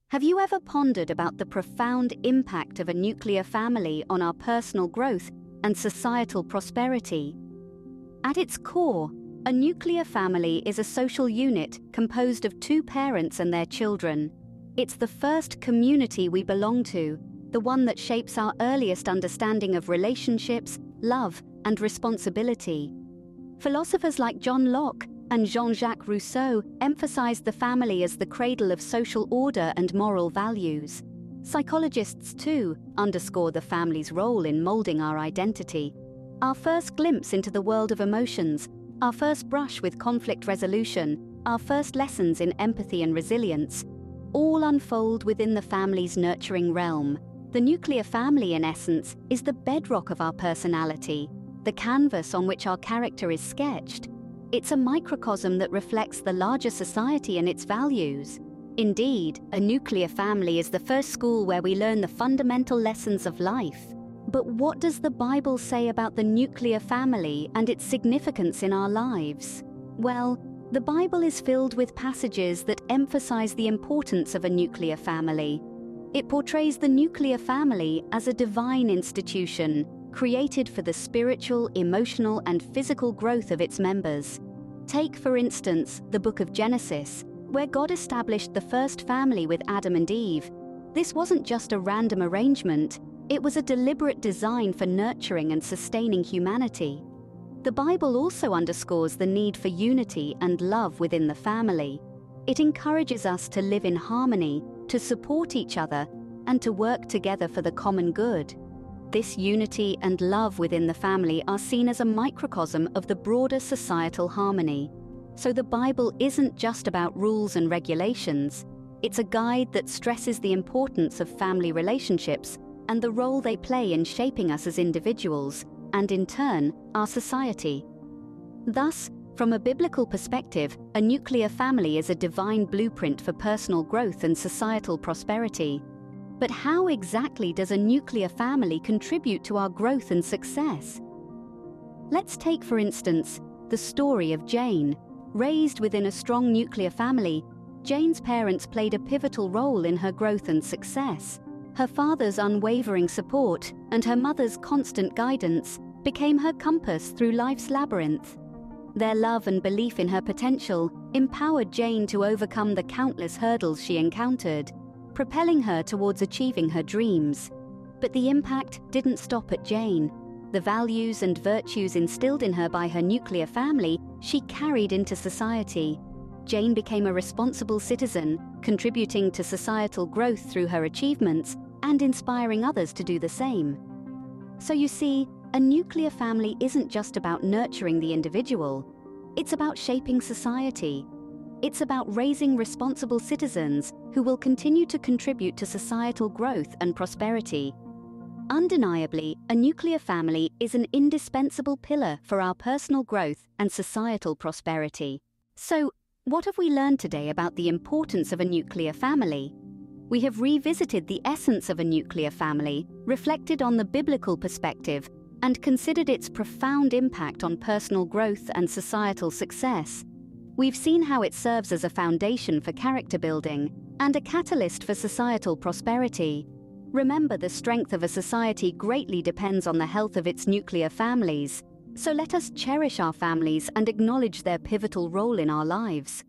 Have you ever pondered about the profound impact of a nuclear family on our personal growth and societal prosperity? At its core, a nuclear family is a social unit composed of two parents and their children. It's the first community we belong to, the one that shapes our earliest understanding of relationships, love, and responsibility. Philosophers like John Locke and Jean-Jacques Rousseau emphasized the family as the cradle of social order and moral values. Psychologists, too, underscore the family's role in molding our identity. Our first glimpse into the world of emotions, our first brush with conflict resolution, our first lessons in empathy and resilience, all unfold within the family's nurturing realm. The nuclear family, in essence, is the bedrock of our personality, the canvas on which our character is sketched. It's a microcosm that reflects the larger society and its values. Indeed, a nuclear family is the first school where we learn the fundamental lessons of life. But what does the Bible say about the nuclear family and its significance in our lives? Well, the Bible is filled with passages that emphasize the importance of a nuclear family. It portrays the nuclear family as a divine institution, created for the spiritual, emotional, and physical growth of its members. Take, for instance, the book of Genesis, where God established the first family with Adam and Eve. This wasn't just a random arrangement, it was a deliberate design for nurturing and sustaining humanity. The Bible also underscores the need for unity and love within the family. It encourages us to live in harmony, to support each other, and to work together for the common good. This unity and love within the family are seen as a microcosm of the broader societal harmony. So the Bible isn't just about rules and regulations. It's a guide that stresses the importance of family relationships and the role they play in shaping us as individuals, and in turn, our society. Thus, from a biblical perspective, a nuclear family is a divine blueprint for personal growth and societal prosperity. But how exactly does a nuclear family contribute to our growth and success? Let's take, for instance, the story of Jane. Raised within a strong nuclear family, Jane's parents played a pivotal role in her growth and success. Her father's unwavering support and her mother's constant guidance became her compass through life's labyrinth. Their love and belief in her potential empowered Jane to overcome the countless hurdles she encountered, propelling her towards achieving her dreams. But the impact didn't stop at Jane. The values and virtues instilled in her by her nuclear family, she carried into society. Jane became a responsible citizen, contributing to societal growth through her achievements and inspiring others to do the same. So you see, a nuclear family isn't just about nurturing the individual. It's about shaping society. It's about raising responsible citizens who will continue to contribute to societal growth and prosperity. Undeniably, a nuclear family is an indispensable pillar for our personal growth and societal prosperity. So, what have we learned today about the importance of a nuclear family? We have revisited the essence of a nuclear family, reflected on the biblical perspective, and considered its profound impact on personal growth and societal success. We've seen how it serves as a foundation for character building and a catalyst for societal prosperity. Remember, the strength of a society greatly depends on the health of its nuclear families. So let us cherish our families and acknowledge their pivotal role in our lives.